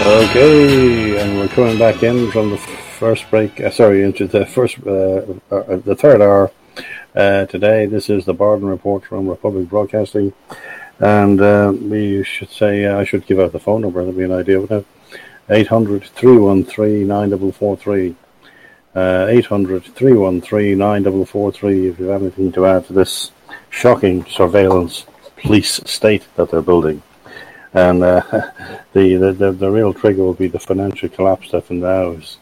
Okay, and we're coming back in from the first break. Into the third hour today. This is the Barden Report from Republic Broadcasting, and we should say I should give out the phone number. There'll be an idea of it. 800-313-9443. 800-313-9443. If you have anything to add to this shocking surveillance police state that they're building. And the real trigger will be the financial collapse that now is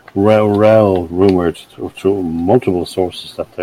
rumoured through multiple sources that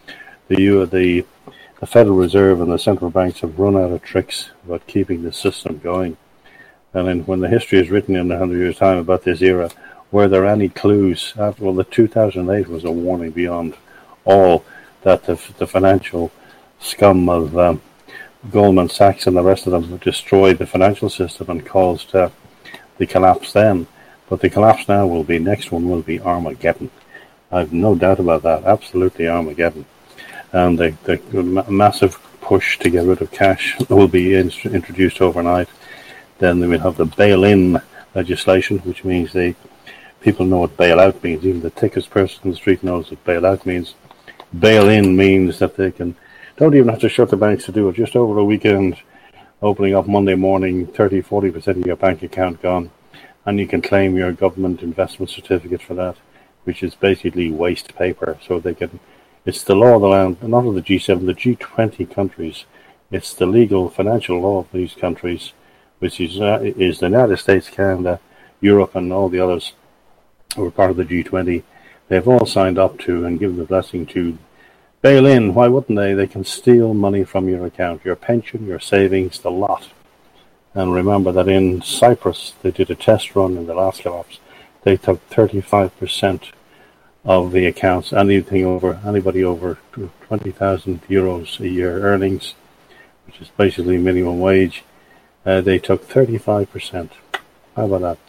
the Federal Reserve and the central banks have run out of tricks about keeping the system going. And then when the history is written in 100 years' time about this era, were there any clues? The 2008 was a warning beyond all that the financial scum of Goldman Sachs and the rest of them destroyed the financial system and caused the collapse then. But the collapse now next one will be Armageddon. I've no doubt about that. Absolutely Armageddon. And the massive push to get rid of cash will be introduced overnight. Then we will have the bail-in legislation, which means people know what bailout means. Even the thickest person in the street knows what bailout means. Bail-in means that they don't even have to shut the banks to do it. Just over a weekend, opening up Monday morning, 30-40% of your bank account gone, and you can claim your government investment certificate for that, which is basically waste paper. So it's the law of the land, not of the G7, the G20 countries. It's the legal financial law of these countries, which is the United States, Canada, Europe, and all the others who are part of the G20. They've all signed up to and given the blessing to bail in. Why wouldn't they? They can steal money from your account, your pension, your savings, the lot. And remember that in Cyprus, they did a test run in the last collapse. They took 35% of the accounts, anybody over 20,000 euros a year earnings, which is basically minimum wage. They took 35%. How about that?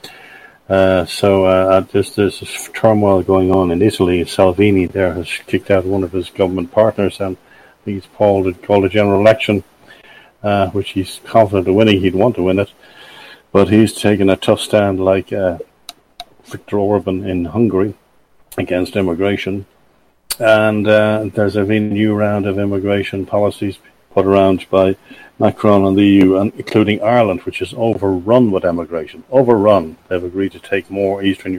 There's this turmoil going on in Italy. Salvini there has kicked out one of his government partners, and he's called a general election, which he's confident of winning. He'd want to win it, but he's taken a tough stand like Viktor Orban in Hungary against immigration. And there's been a new round of immigration policies put around by Macron and the EU, and including Ireland, which is overrun with immigration. Overrun. They've agreed to take more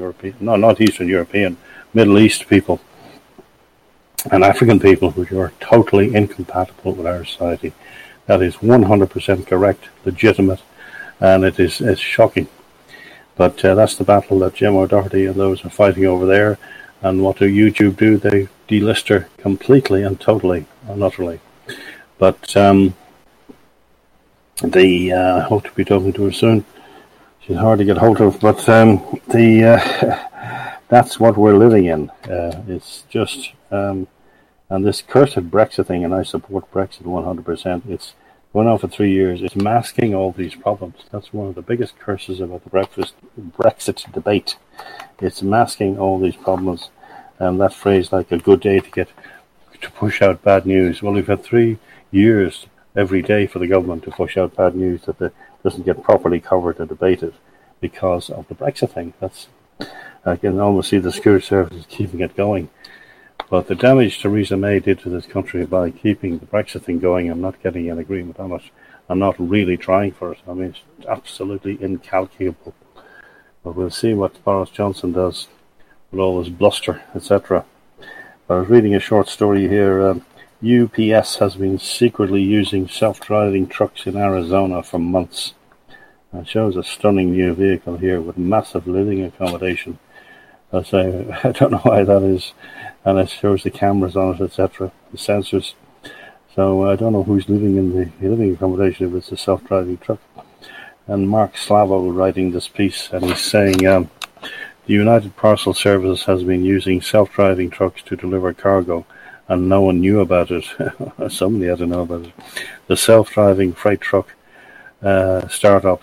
Middle East people and African people, which are totally incompatible with our society. That is 100% correct, legitimate, and it's shocking. But that's the battle that Jim O'Doherty and those are fighting over there. And what do YouTube do? They delist her completely and totally and utterly. But I hope to be talking to her soon. She's hard to get hold of, but that's what we're living in. It's just and this cursed Brexit thing, and I support Brexit 100%. It's going on for 3 years. It's masking all these problems. That's one of the biggest curses about the Brexit debate. It's masking all these problems, and that phrase, like a good day to push out bad news. Well, we've had 3 years every day for the government to push out bad news that doesn't get properly covered or debated because of the Brexit thing. I can almost see the Security Service keeping it going. But the damage Theresa May did to this country by keeping the Brexit thing going and not getting an agreement on it and not really trying for it, I mean, it's absolutely incalculable. But we'll see what Boris Johnson does with all this bluster, etc. I was reading a short story here. UPS has been secretly using self-driving trucks in Arizona for months. It shows a stunning new vehicle here with massive living accommodation. I don't know why that is. And it shows the cameras on it, etc., the sensors. So I don't know who's living in the living accommodation if it's a self-driving truck. And Mark Slavo writing this piece, and he's saying the United Parcel Service has been using self-driving trucks to deliver cargo, and no one knew about it. Somebody had to know about it. The self-driving freight truck startup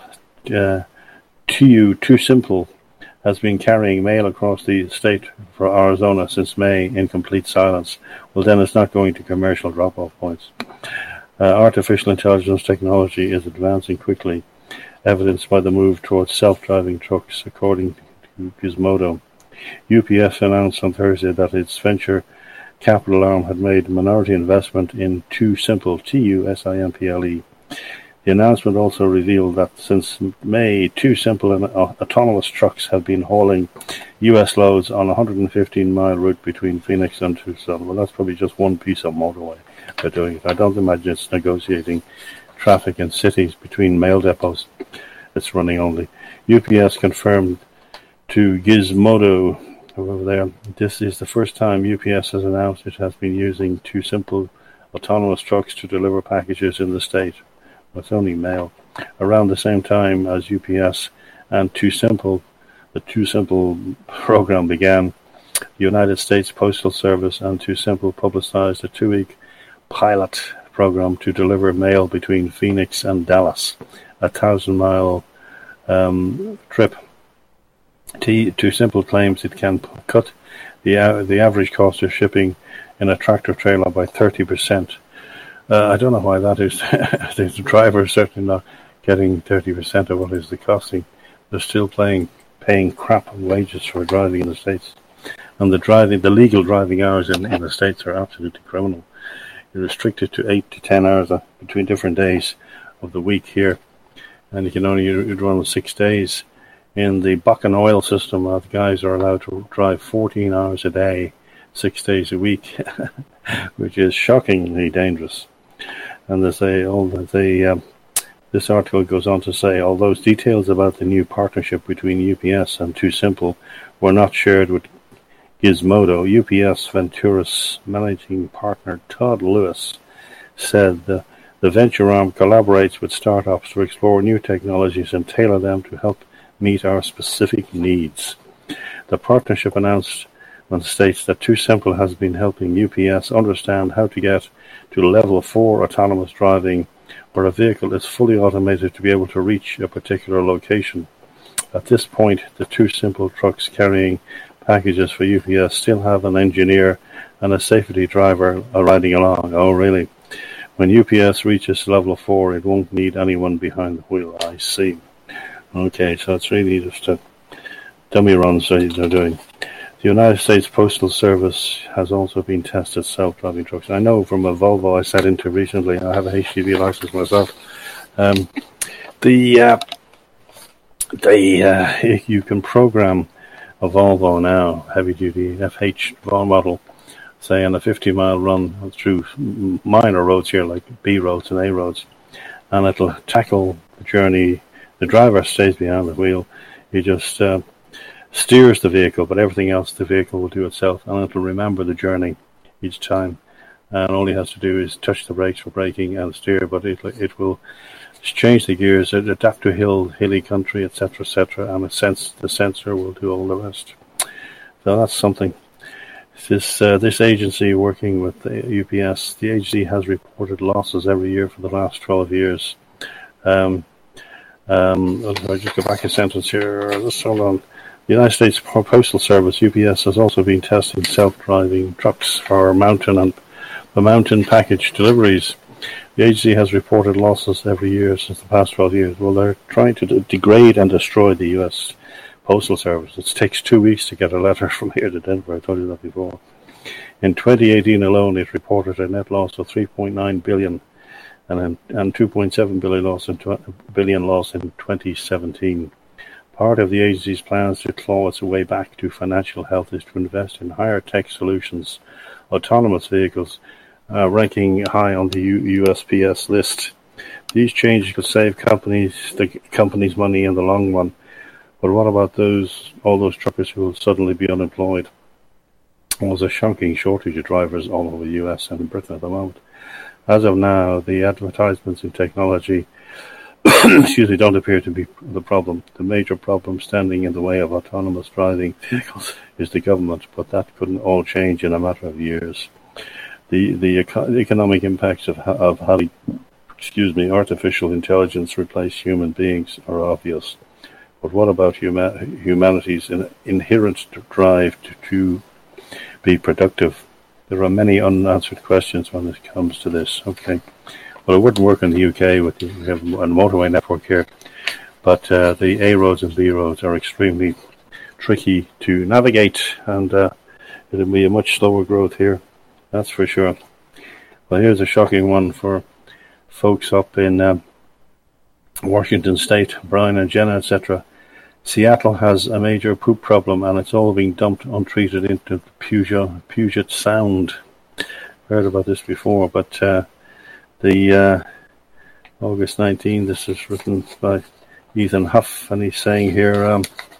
Too Simple has been carrying mail across the state for Arizona since May in complete silence. Well, then it's not going to commercial drop-off points. Artificial intelligence technology is advancing quickly, evidenced by the move towards self-driving trucks, according to Gizmodo. UPS announced on Thursday that its venture capital arm had made a minority investment in TuSimple, TuSimple. The announcement also revealed that since May, TuSimple and autonomous trucks have been hauling US loads on a 115-mile route between Phoenix and Tucson. Well, that's probably just one piece of motorway they're doing. I don't imagine it's negotiating traffic in cities between mail depots. It's running only. UPS confirmed to Gizmodo over there, this is the first time UPS has announced it has been using TuSimple autonomous trucks to deliver packages in the state. It's only mail. Around the same time as UPS and TuSimple, the TuSimple program began, the United States Postal Service and TuSimple publicized a 2-week pilot program to deliver mail between Phoenix and Dallas, a 1,000-mile trip. TuSimple claims it can cut the average cost of shipping in a tractor trailer by 30%. I don't know why that is. The driver is certainly not getting 30% of what is the costing. They're still paying crap wages for driving in the States. And the legal driving hours in the States are absolutely criminal. You're restricted to 8 to 10 hours between different days of the week here. And you can only run 6 days. In the Bakken oil system, the guys are allowed to drive 14 hours a day, 6 days a week, which is shockingly dangerous. And they say, this article goes on to say, although details about the new partnership between UPS and TuSimple were not shared with Gizmodo, UPS Venturis managing partner Todd Lewis said the venture arm collaborates with startups to explore new technologies and tailor them to help meet our specific needs. The partnership announcement states that TuSimple has been helping UPS understand how to get to level 4 autonomous driving, where a vehicle is fully automated to be able to reach a particular location. At this point, the TuSimple trucks carrying packages for UPS still have an engineer and a safety driver riding along. Oh, really? When UPS reaches level 4, it won't need anyone behind the wheel. I see. Okay, so it's really just a dummy runs they're doing. The United States Postal Service has also been tested self-driving trucks. I know from a Volvo I sat into recently. I have a HGV license myself. You can program a Volvo now, heavy-duty FH model, say on a 50-mile run through minor roads here, like B roads and A roads, and it'll tackle the journey. The driver stays behind the wheel. He just steers the vehicle, but everything else the vehicle will do itself, and it'll remember the journey each time. And all he has to do is touch the brakes for braking and steer, but it will change the gears, adapt to hilly country, etc., and the sensor will do all the rest. So that's something. This agency working with the UPS, the agency has reported losses every year for the last 12 years. I'll just go back a sentence here. Just hold on. The United States Postal Service, UPS, has also been testing self-driving trucks for mountain package deliveries. The agency has reported losses every year since the past 12 years. Well, they're trying to degrade and destroy the U.S. Postal Service. It takes 2 weeks to get a letter from here to Denver. I told you that before. In 2018 alone, it reported a net loss of $3.9 billion and $2.7 billion loss in 2017. Part of the agency's plans to claw its way back to financial health is to invest in higher tech solutions, autonomous vehicles, ranking high on the USPS list. These changes could save the company's money in the long run. But what about all those truckers who will suddenly be unemployed? Well, there's a shocking shortage of drivers all over the US and in Britain at the moment. As of now, the advertisements in technology don't appear to be the problem. The major problem standing in the way of autonomous driving vehicles is the government, but that couldn't all change in a matter of years. The economic impacts of having artificial intelligence replace human beings are obvious. But what about humanity's inherent drive to be productive? There are many unanswered questions when it comes to this. Okay. Well, it wouldn't work in the UK. We have a motorway network here. but the A roads and B roads are extremely tricky to navigate, and it'll be a much slower growth here, that's for sure. Well, here's a shocking one for folks up in Washington State, Brian and Jenna, etc. Seattle has a major poop problem, and it's all being dumped untreated into Puget Sound. Heard about this before, but the August 19, this is written by Ethan Huff, and he's saying here,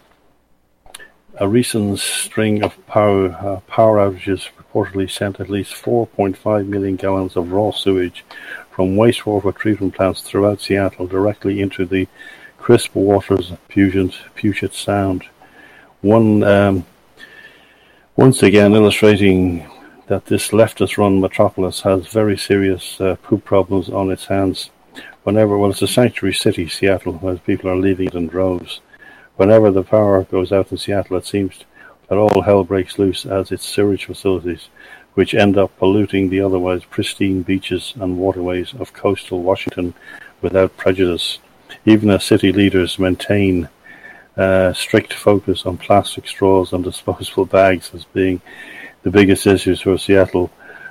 a recent string of power outages reportedly sent at least 4.5 million gallons of raw sewage from wastewater treatment plants throughout Seattle directly into the crisp waters of Puget Sound. Once again illustrating that this leftist-run metropolis has very serious poop problems on its hands. It's a sanctuary city, Seattle, where people are leaving it in droves. Whenever the power goes out in Seattle, it seems that all hell breaks loose as its sewage facilities, which end up polluting the otherwise pristine beaches and waterways of coastal Washington without prejudice. Even as city leaders maintain strict focus on plastic straws and disposable bags as being the biggest issues for Seattle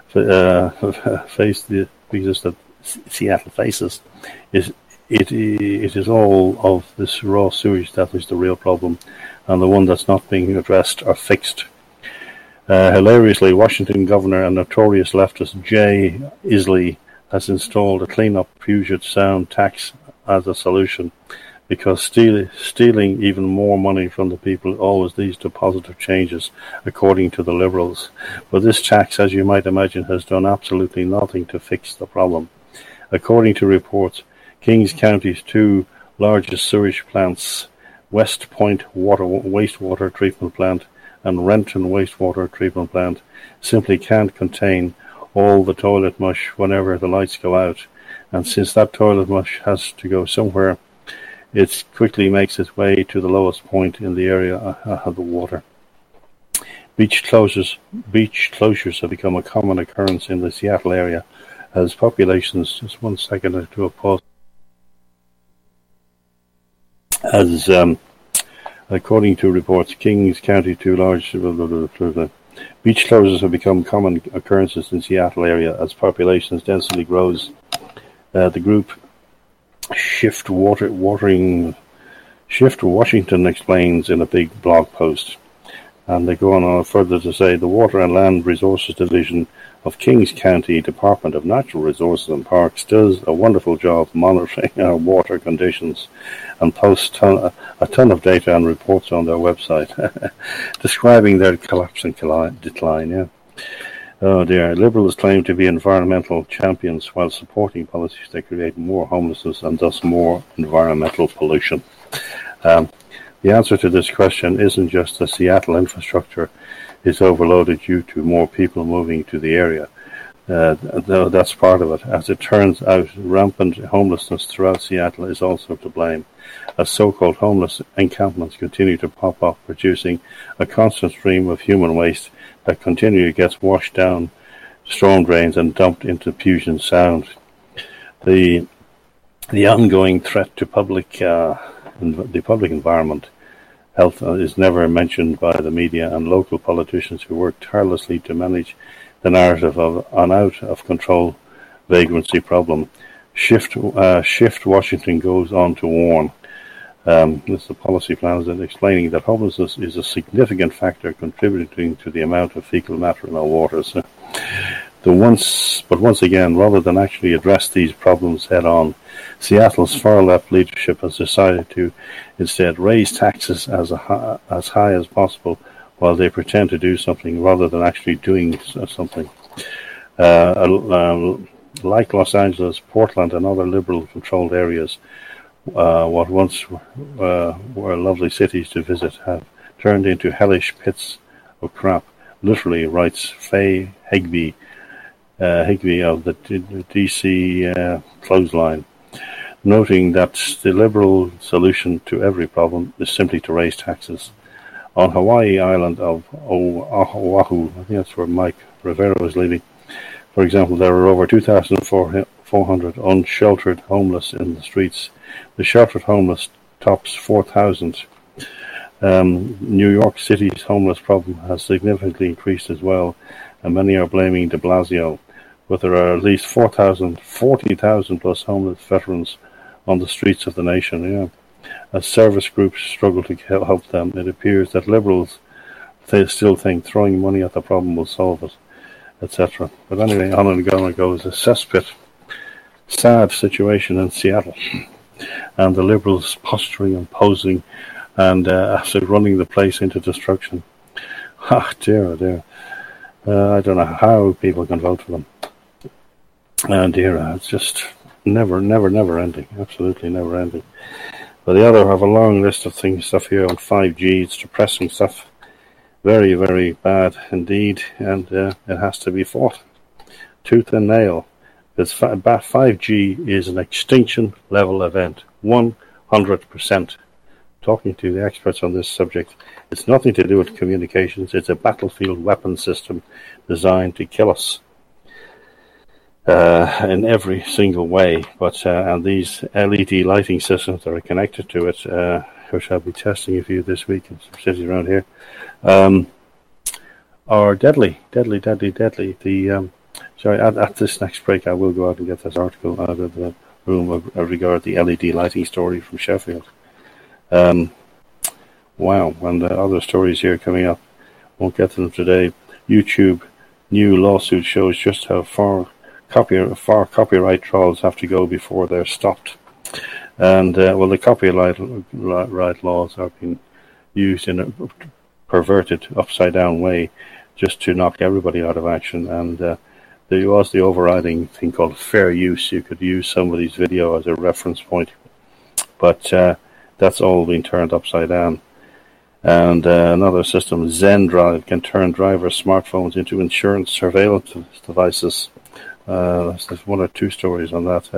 Seattle faces, it is all of this raw sewage that is the real problem, and the one that's not being addressed or fixed. Hilariously, Washington Governor and notorious leftist Jay Inslee has installed a clean-up Puget Sound tax as a solution, because stealing even more money from the people always leads to positive changes, according to the Liberals. But this tax, as you might imagine, has done absolutely nothing to fix the problem. According to reports, Kings County's two largest sewage plants, West Point Wastewater Treatment Plant and Renton Wastewater Treatment Plant, simply can't contain all the toilet mush whenever the lights go out. And since that toilet mush has to go somewhere, it quickly makes its way to the lowest point in the area of the water. Beach closures have become a common occurrence in the Seattle area as populations, just 1 second to a pause, as according to reports, Kings County two large beach closures have become common occurrences in Seattle area as population's density grows. The group Shift Washington explains in a big blog post, and they go on further to say the Water and Land Resources Division of Kings County Department of Natural Resources and Parks does a wonderful job monitoring our water conditions and posts a ton of data and reports on their website describing their collapse and decline. Yeah. Oh dear. Liberals claim to be environmental champions while supporting policies that create more homelessness and thus more environmental pollution. The answer to this question isn't just that Seattle infrastructure is overloaded due to more people moving to the area. Though that's part of it. As it turns out, rampant homelessness throughout Seattle is also to blame, as so-called homeless encampments continue to pop up, producing a constant stream of human waste that continually gets washed down storm drains and dumped into Puget Sound. The ongoing threat to the public environment health is never mentioned by the media and local politicians who work tirelessly to manage the narrative of an out-of-control vagrancy problem. Shift Washington goes on to warn. This is the policy plans and explaining that homelessness is a significant factor contributing to the amount of fecal matter in our waters. But once again, rather than actually address these problems head-on, Seattle's far-left leadership has decided to instead raise taxes as high as possible while they pretend to do something rather than actually doing something. Like Los Angeles, Portland, and other liberal-controlled areas, what once were lovely cities to visit have turned into hellish pits of crap, literally, writes Faye Higby of the DC Clothesline, noting that the liberal solution to every problem is simply to raise taxes. On Hawaii island of Oahu, I think that's where Mike Rivera was living, for example, there are over 2,400 unsheltered homeless in the streets. The sheltered homeless tops 4,000. New York City's homeless problem has significantly increased as well, and many are blaming de Blasio. But there are at least 40,000 plus homeless veterans on the streets of the nation. Yeah. As service groups struggle to help them, it appears that Liberals they still think throwing money at the problem will solve it, etc. But anyway, on and on it goes. A cesspit, sad situation in Seattle, and the Liberals posturing and posing and after running the place into destruction. Ah, dear, oh dear. I don't know how people can vote for them. And dear, it's just never ending. Absolutely never ending. But the other have a long list of stuff here on 5G. It's depressing stuff. Very, very bad indeed. And it has to be fought tooth and nail. Because 5G is an extinction level event. 100%. Talking to the experts on this subject, it's nothing to do with communications. It's a battlefield weapon system designed to kill us in every single way. But and these LED lighting systems that are connected to it, which I'll be testing a few this week in some cities around here, are deadly. The sorry, at this next break, I will go out and get this article out of the room regarding the LED lighting story from Sheffield. Wow, and other stories here coming up. Won't get to them today. YouTube new lawsuit shows just how far copyright trolls have to go before they're stopped. And well, the copyright laws are being used in a perverted, upside-down way just to knock everybody out of action. And there was the overriding thing called fair use. You could use somebody's video as a reference point, but that's all been turned upside down. And another system, ZenDrive, can turn drivers' smartphones into insurance surveillance devices. There's one or two stories on that.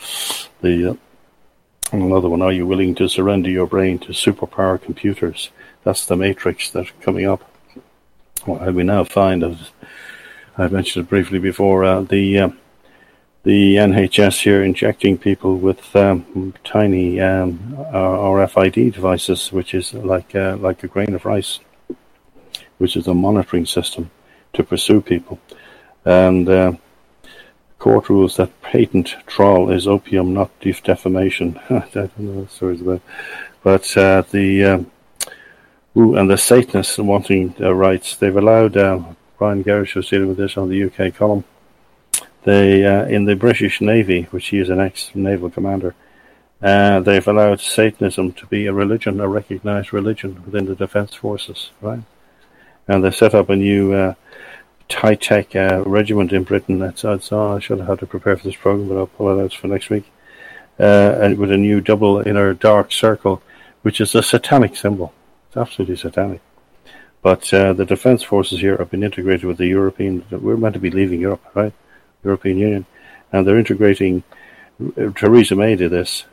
Another one, are you willing to surrender your brain to superpower computers? That's the Matrix that's coming up. What we now find, as I mentioned it briefly before, the NHS here injecting people with tiny RFID devices, which is like a grain of rice, which is a monitoring system to pursue people. And court rules that patent trawl is opium, not defamation. I don't know what the story's about. But and the Satanists wanting rights, they've allowed, Brian Gerrish was dealing with this on the UK column. They, in the British Navy, which he is an ex-naval commander, they've allowed Satanism to be a religion, a recognized religion within the defense forces, right? And they set up a new high-tech regiment in Britain. I should have had to prepare for this program, but I'll pull it out for next week. And with a new double inner dark circle, which is a satanic symbol. It's absolutely satanic. But the defense forces here have been integrated with the European. We're meant to be leaving Europe, right? European Union, and they're integrating. Theresa May did this.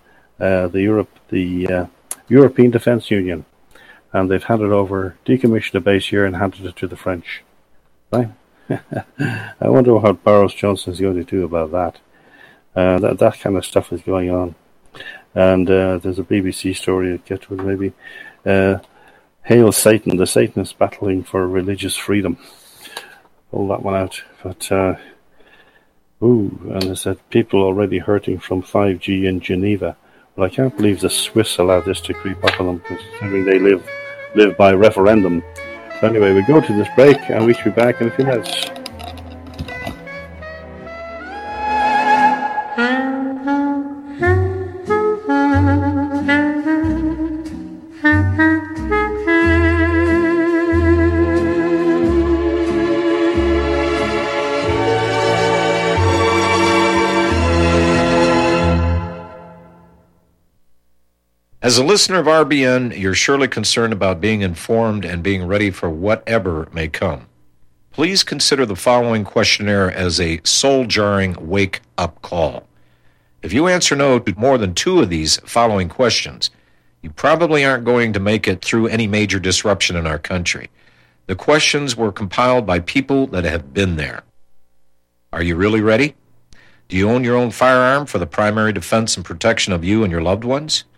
The European Defence Union, and they've handed over, decommissioned a base here and handed it to the French. Right? I wonder what Boris Johnson is going to do about that. That kind of stuff is going on, and there's a BBC story to get to it maybe. Hail Satan! The Satanists battling for religious freedom. Pull that one out, but. And they said people already hurting from 5G in Geneva. Well, I can't believe the Swiss allowed this to creep up on them, considering they live by referendum. So anyway, we go to this break, and we should be back in a few minutes. As a listener of RBN, you're surely concerned about being informed and being ready for whatever may come. Please consider the following questionnaire as a soul-jarring wake-up call. If you answer no to more than 2 of these following questions, you probably aren't going to make it through any major disruption in our country. The questions were compiled by people that have been there. Are you really ready? Do you own your own firearm for the primary defense and protection of you and your loved ones?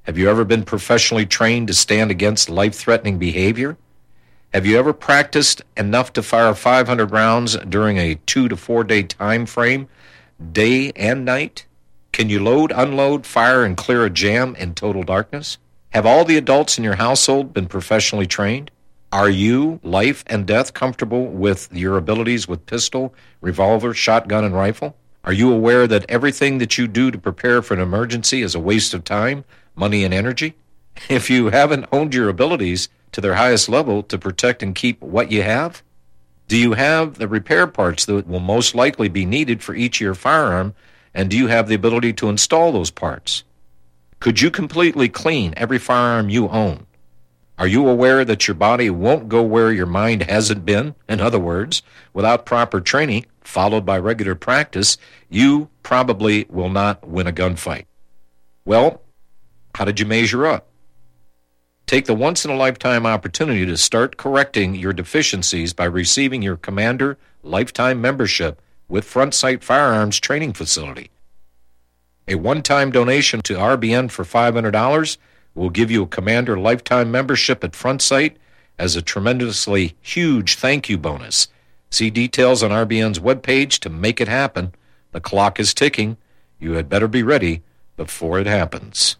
Have you ever been professionally trained to stand against life-threatening behavior? Have you ever practiced enough to fire 500 rounds during a 2 to 4 day time frame, day and night? Can you load, unload, fire, and clear a jam in total darkness? Have all the adults in your household been professionally trained? Are you, life and death, comfortable with your abilities with pistol, revolver, shotgun, and rifle? Are you aware that everything that you do to prepare for an emergency is a waste of time, money, and energy? If you haven't honed your abilities to their highest level to protect and keep what you have, do you have the repair parts that will most likely be needed for each of your firearm, and do you have the ability to install those parts? Could you completely clean every firearm you own? Are you aware that your body won't go where your mind hasn't been? In other words, without proper training, followed by regular practice, you probably will not win a gunfight. Well, how did you measure up? Take the once-in-a-lifetime opportunity to start correcting your deficiencies by receiving your Commander Lifetime Membership with Front Sight Firearms Training Facility. A one-time donation to RBN for $500 will give you a Commander Lifetime Membership at Front Sight as a tremendously huge thank you bonus. See details on RBN's webpage to make it happen. The clock is ticking. You had better be ready before it happens.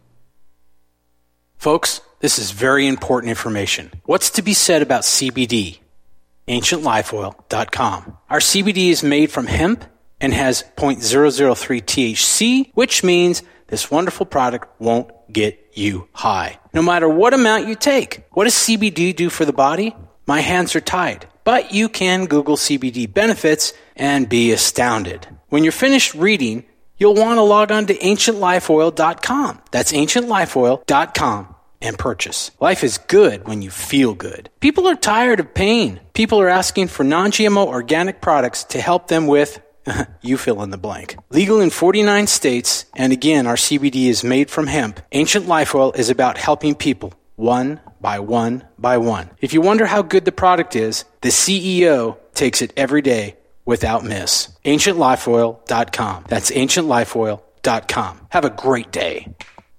Folks, this is very important information. What's to be said about CBD? AncientLifeOil.com. Our CBD is made from hemp and has 0.003 THC, which means this wonderful product won't get you high, no matter what amount you take. What does CBD do for the body? My hands are tied. But you can Google CBD benefits and be astounded. When you're finished reading, you'll want to log on to AncientLifeOil.com. That's AncientLifeOil.com and purchase. Life is good when you feel good. People are tired of pain. People are asking for non-GMO organic products to help them with you fill in the blank. Legal in 49 states, and again, our CBD is made from hemp. Ancient Life Oil is about helping people one by one by one. If you wonder how good the product is, the CEO takes it every day without miss. AncientLifeOil.com. That's AncientLifeOil.com. Have a great day.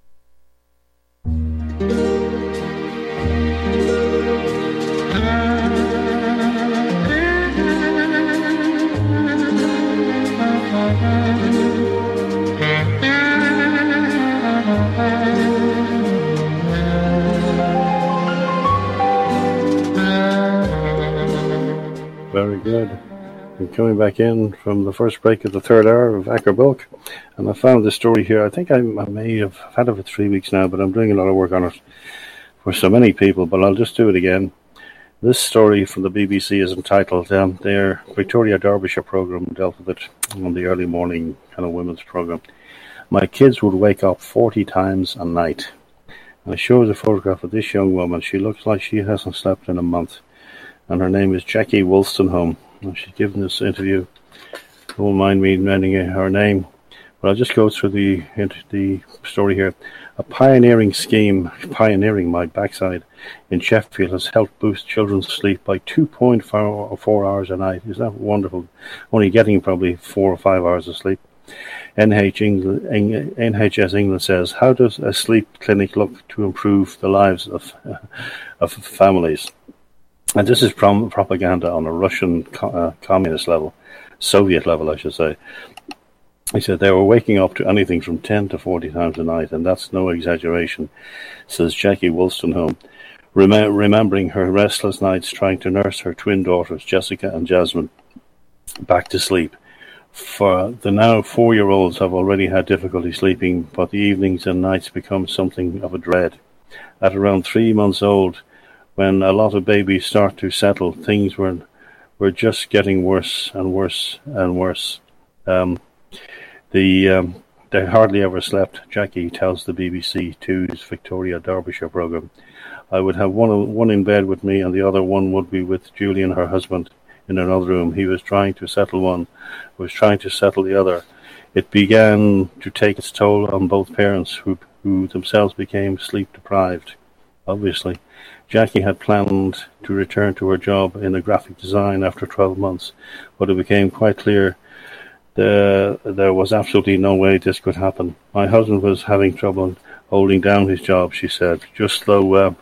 Very good. I'm coming back in from the first break of the third hour of Acker Bulk, and I found this story here. I think I may have had it for 3 weeks now, but I'm doing a lot of work on it for so many people, but I'll just do it again. This story from the BBC is entitled, their Victoria Derbyshire programme dealt with it on the early morning kind of women's programme. My kids would wake up 40 times a night. And it shows a photograph of this young woman. She looks like she hasn't slept in a month. And her name is Jackie Wolstenholme. She's given this interview. Won't mind me mentioning her name, but I'll just go through the story here. A pioneering scheme, pioneering my backside, in Sheffield has helped boost children's sleep by 2.4 hours a night. Isn't that wonderful? Only getting probably 4 or 5 hours of sleep. NHS England says, how does a sleep clinic look to improve the lives of families? And this is propaganda on a Russian communist level, Soviet level, I should say. He said they were waking up to anything from 10 to 40 times a night, and that's no exaggeration, says Jackie Wolstenholme, remembering her restless nights trying to nurse her twin daughters, Jessica and Jasmine, back to sleep. For the now 4-year-olds have already had difficulty sleeping, but the evenings and nights become something of a dread. At around 3 months old, when a lot of babies start to settle, things were just getting worse and worse and worse. They hardly ever slept, Jackie tells the BBC Two's Victoria Derbyshire programme. I would have one in bed with me and the other one would be with Julian, her husband, in another room. He was trying to settle one, was trying to settle the other. It began to take its toll on both parents who themselves became sleep deprived. Obviously, Jackie had planned to return to her job in graphic design after 12 months, but it became quite clear there was absolutely no way this could happen. My husband was having trouble holding down his job, she said, just through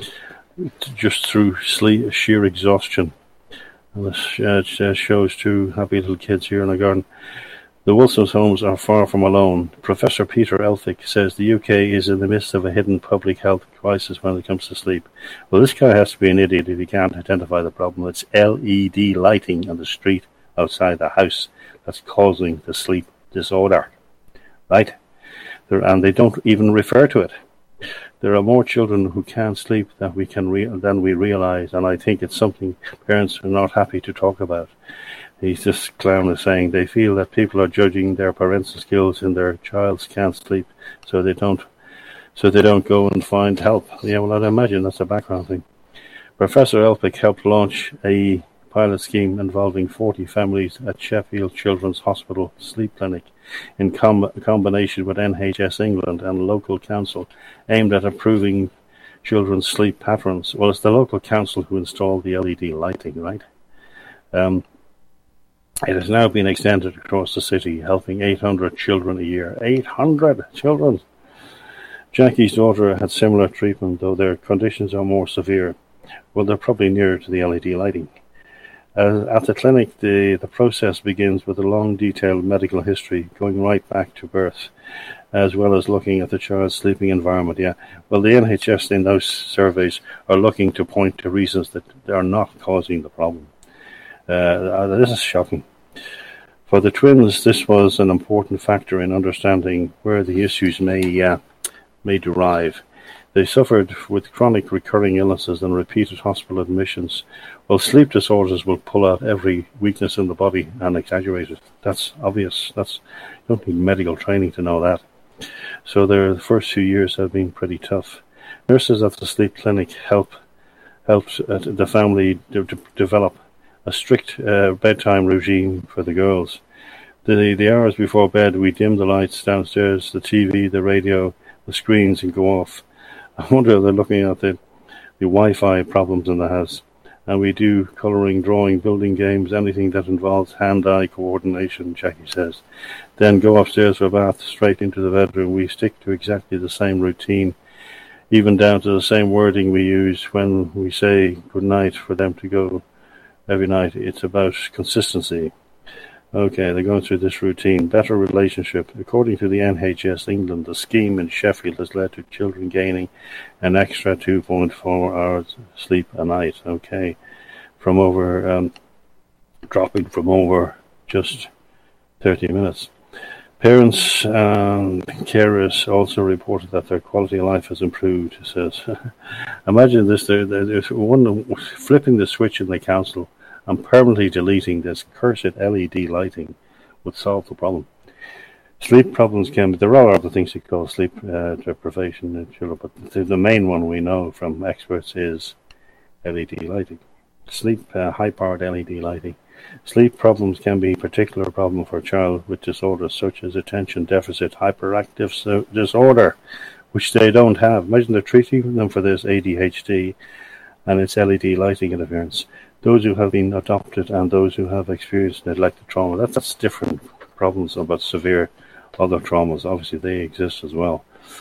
sheer exhaustion. And this shows two happy little kids here in the garden. The Wilson's homes are far from alone. Professor Peter Elphick says the UK is in the midst of a hidden public health crisis when it comes to sleep. Well, this guy has to be an idiot if he can't identify the problem. It's LED lighting on the street outside the house that's causing the sleep disorder. Right? And they don't even refer to it. There are more children who can't sleep than we realize, and I think it's something parents are not happy to talk about. This clown is saying they feel that people are judging their parental skills in their child's can't sleep, so they don't go and find help. Yeah, well, I'd imagine that's a background thing. Professor Elphick helped launch a pilot scheme involving 40 families at Sheffield Children's Hospital Sleep Clinic in combination with NHS England and local council, aimed at improving children's sleep patterns. Well, it's the local council who installed the LED lighting, right? It has now been extended across the city, helping 800 children a year. 800 children! Jackie's daughter had similar treatment, though their conditions are more severe. Well, they're probably nearer to the LED lighting. At the clinic, the process begins with a long, detailed medical history, going right back to birth, as well as looking at the child's sleeping environment. Yeah, well, the NHS in those surveys are looking to point to reasons that are not causing the problem. This is shocking. For the twins, this was an important factor in understanding where the issues may derive. They suffered with chronic recurring illnesses and repeated hospital admissions. Well, sleep disorders will pull out every weakness in the body and exaggerate it. That's obvious. You don't need medical training to know that. So the first few years have been pretty tough. Nurses at the sleep clinic helped the family develop a strict bedtime routine for the girls. The hours before bed, we dim the lights downstairs, the TV, the radio, the screens, and go off. I wonder if they're looking at the Wi-Fi problems in the house. And we do colouring, drawing, building games, anything that involves hand-eye coordination, Jackie says. Then go upstairs for a bath, straight into the bedroom. We stick to exactly the same routine, even down to the same wording we use when we say good night for them to go every night. It's about consistency. Okay, they're going through this routine. Better relationship. According to the NHS England, the scheme in Sheffield has led to children gaining an extra 2.4 hours sleep a night. Okay, dropping from over just 30 minutes. Parents and carers also reported that their quality of life has improved, it says. Imagine this, there's one flipping the switch in the council and permanently deleting this cursed LED lighting would solve the problem. Sleep problems there are other things you call sleep deprivation in children, but the main one we know from experts is LED lighting. High-powered LED lighting. Sleep problems can be a particular problem for a child with disorders such as attention deficit hyperactive disorder, which they don't have. Imagine they're treating them for this ADHD and its LED lighting interference. Those who have been adopted and those who have experienced neglected trauma, that's different problems about severe other traumas. Obviously, they exist as well.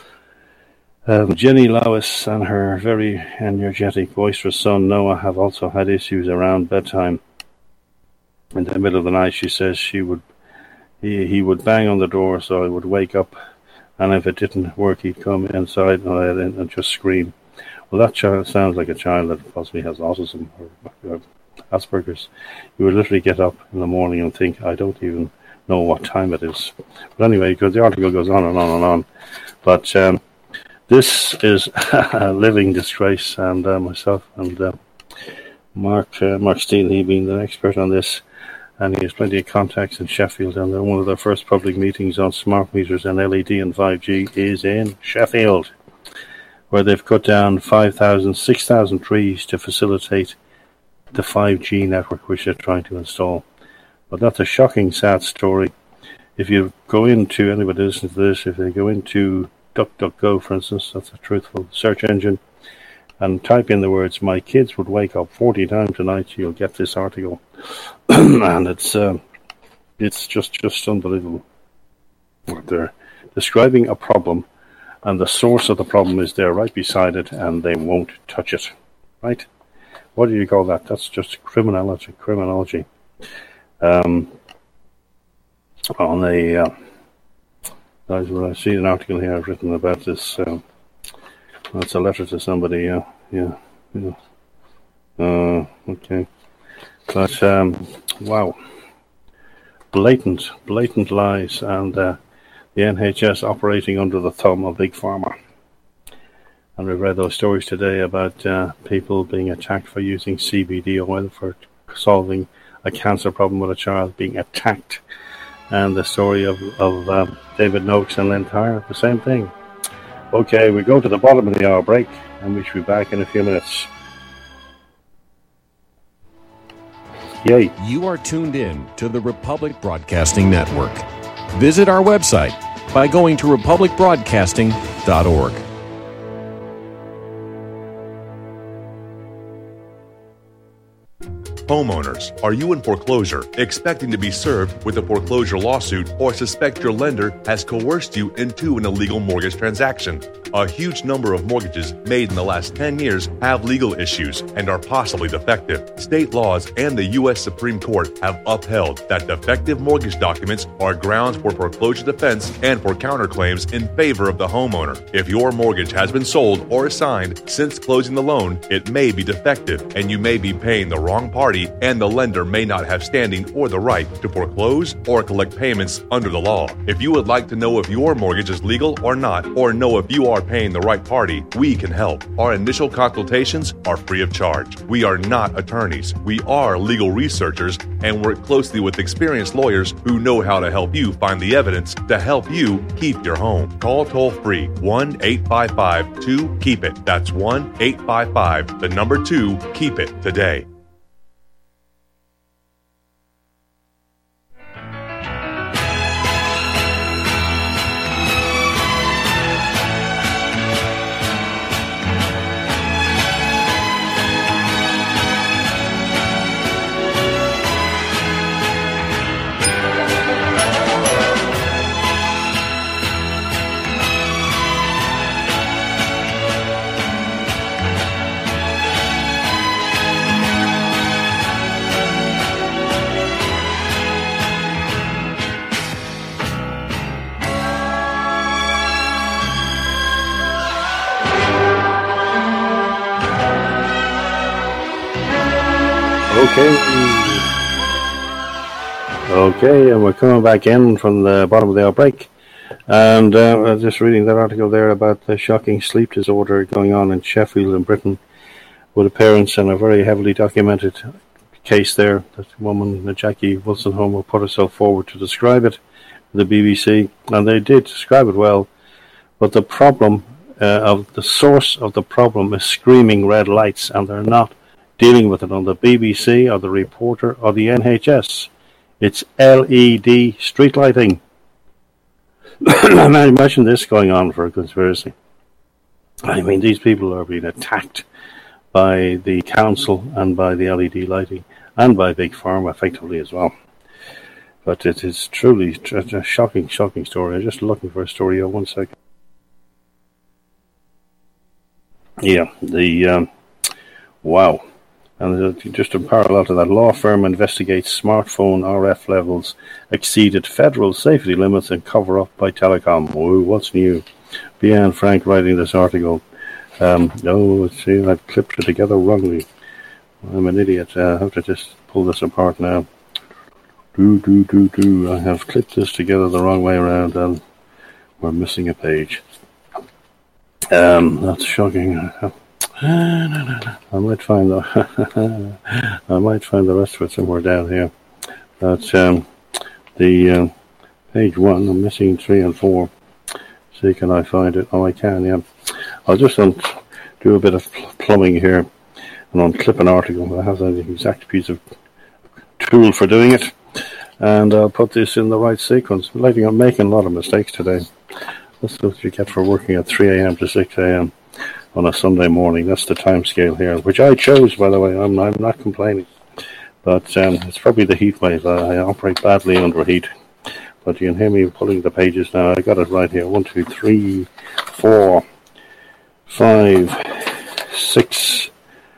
Jenny Lewis and her very energetic, boisterous son Noah have also had issues around bedtime. In the middle of the night, she says he would bang on the door, so I would wake up, and if it didn't work, he'd come inside and just scream. Well, that child sounds like a child that possibly has autism or Asperger's. You would literally get up in the morning and think, I don't even know what time it is. But anyway, because the article goes on and on and on. But this is a living disgrace, and myself and Mark Steele, he being the expert on this, and he has plenty of contacts in Sheffield, and one of their first public meetings on smart meters and LED and 5G is in Sheffield, where they've cut down 6,000 trees to facilitate the 5G network which they're trying to install. But that's a shocking, sad story. If you go into, anybody listening to this, if they go into DuckDuckGo, for instance, that's a truthful search engine, and type in the words, my kids would wake up 40 times tonight, you'll get this article. And it's just unbelievable. They're describing a problem and the source of the problem is there right beside it, and they won't touch it, right? What do you call that? That's just criminology. I see an article here written about this. It's a letter to somebody. Okay. But wow, blatant lies, and the NHS operating under the thumb of Big Pharma. And we've read those stories today about people being attacked for using CBD oil for solving a cancer problem with a child, being attacked. And the story of David Noakes and Lynn Tyre, the same thing. Okay, we go to the bottom of the hour break, and we should be back in a few minutes. Yay. You are tuned in to the Republic Broadcasting Network. Visit our website by going to republicbroadcasting.org. Homeowners, are you in foreclosure, expecting to be served with a foreclosure lawsuit, or suspect your lender has coerced you into an illegal mortgage transaction? A huge number of mortgages made in the last 10 years have legal issues and are possibly defective. State laws and the U.S. Supreme Court have upheld that defective mortgage documents are grounds for foreclosure defense and for counterclaims in favor of the homeowner. If your mortgage has been sold or assigned since closing the loan, it may be defective and you may be paying the wrong party, and the lender may not have standing or the right to foreclose or collect payments under the law. If you would like to know if your mortgage is legal or not, or know if you are paying the right party, we can help. Our initial consultations are free of charge. We are not attorneys. We are legal researchers and work closely with experienced lawyers who know how to help you find the evidence to help you keep your home. Call toll-free 1-855-2-KEEP-IT. That's 1-855-2-KEEP-IT today. Okay, and we're coming back in from the bottom of the hour break. And just reading that article there about the shocking sleep disorder going on in Sheffield in Britain, with a parents and a very heavily documented case there. That woman, Jackie Wilson-Homer, put herself forward to describe it to the BBC, and they did describe it well. But the problem of the source of the problem is screaming red lights, and they're not dealing with it on the BBC or the Reporter or the NHS. It's LED street lighting. Imagine this going on for a conspiracy. I mean, these people are being attacked by the council and by the LED lighting and by Big Pharma effectively as well. But it is truly a shocking story. I'm just looking for a story here. 1 second. Yeah, wow. And just in parallel to that, law firm investigates smartphone RF levels exceeded federal safety limits and cover up by telecom. Whoa, what's new? Bian Frank writing this article. See, I've clipped it together wrongly. I'm an idiot. I have to just pull this apart now. I have clipped this together the wrong way around, and we're missing a page. That's shocking. I might find the rest of it somewhere down here. That's the page 1. I'm missing 3 and 4. See, can I find it? Oh, I can. Yeah. I'll just do a bit of plumbing here and unclip an article. I have the exact piece of tool for doing it, and I'll put this in the right sequence. I'm making a lot of mistakes today. That's what you get for working at 3 a.m. to 6 a.m. on a Sunday morning. That's the time scale here, which I chose, by the way. I'm not complaining. But it's probably the heat wave. I operate badly under heat. but you can hear me pulling the pages now. I got it right here. 1, 2, 3, 4, 5, 6.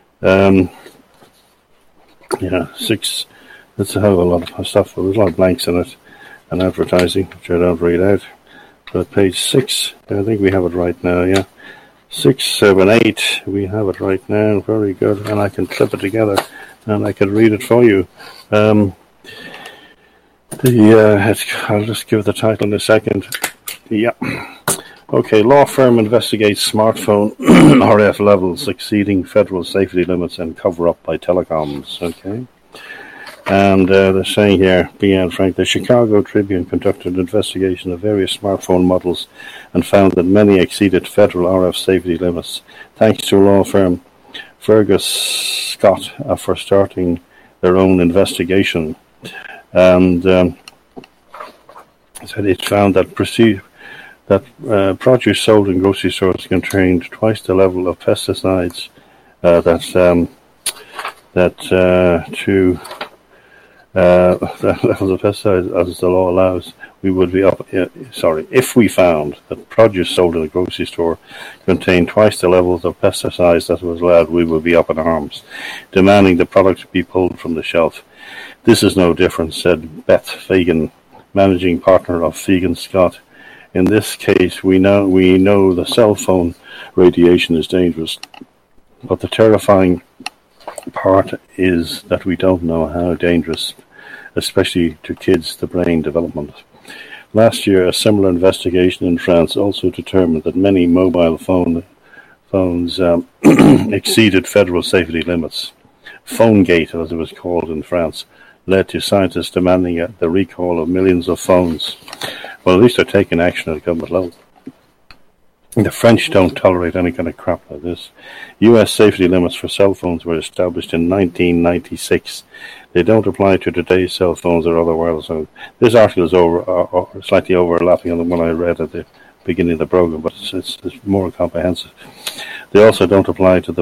6. That's a hell of a lot of stuff. There's a lot of blanks in it, and advertising, which I don't read out. But page 6, I think we have it right now, yeah. 6, 7, 8, we have it right now. Very good. And I can clip it together, and I can read it for you. I'll just give the title in a second. Yeah. Okay, law firm investigates smartphone RF levels exceeding federal safety limits and cover-up by telecoms. Okay. And they're saying here, B.N. Frank, the Chicago Tribune conducted an investigation of various smartphone models and found that many exceeded federal RF safety limits, thanks to law firm Fergus Scott for starting their own investigation. And said it found that produce sold in grocery stores contained twice the level of pesticides that levels of pesticides as the law allows. We would be up. If we found that produce sold in a grocery store contained twice the levels of pesticides that was allowed, we would be up in arms, demanding the product be pulled from the shelf. This is no different, said Beth Fagan, managing partner of Fagan Scott. In this case, we know the cell phone radiation is dangerous, but the terrifying part is that we don't know how dangerous, especially to kids, the brain development. Last year, a similar investigation in France also determined that many mobile phones exceeded federal safety limits. PhoneGate, as it was called in France, led to scientists demanding the recall of millions of phones. Well, at least they're taking action at the government level. The French don't tolerate any kind of crap like this. U.S. safety limits for cell phones were established in 1996. They don't apply to today's cell phones or other wireless phones. This article is slightly overlapping on the one I read at the beginning of the program, but it's more comprehensive. They also don't apply to the